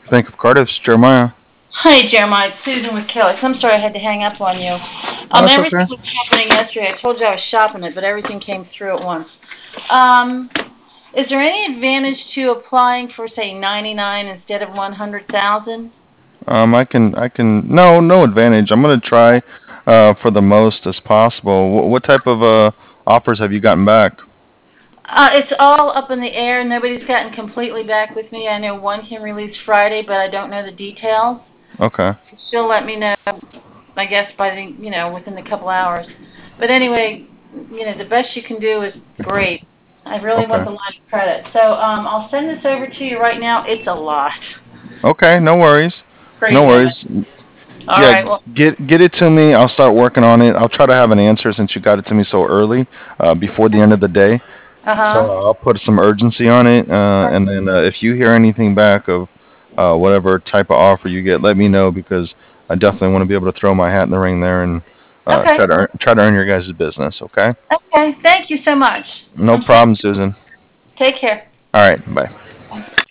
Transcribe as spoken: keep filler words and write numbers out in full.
Bank of Cardiff's Jeremiah. Hi, Jeremiah. It's Susan with Kelly's. I'm sorry I had to hang up on you. Oh, Um, that's okay. everything was happening yesterday. I told you I was shopping it, but everything came through at once. Um, is there any advantage to applying for, say, ninety-nine instead of one hundred thousand? Um, I can, I can. No, no advantage. I'm gonna try uh, for the most as possible. What, what type of uh, offers have you gotten back? Uh, it's all up in the air. Nobody's gotten completely back with me. I know one can release Friday, but I don't know the details. Okay, So she'll let me know, I guess, by the, you know, within a couple hours. But anyway, you know, the best you can do is great. I really want okay, the line of credit. So um, I'll send this over to you right now. It's a lot. okay. No worries, no Crazy, I know. worries. All Yeah, right, well, get get it to me. I'll start working on it. I'll try to have an answer since you got it to me so early, uh, before the end of the day. So uh-huh. I'll put some urgency on it, uh, and then uh, if you hear anything back of uh, whatever type of offer you get, let me know because I definitely want to be able to throw my hat in the ring there and uh, Okay, try to earn, try to earn your guys' business. Okay? okay. Thank you so much. No I'm sorry. problem, Susan. Take care. All right, bye.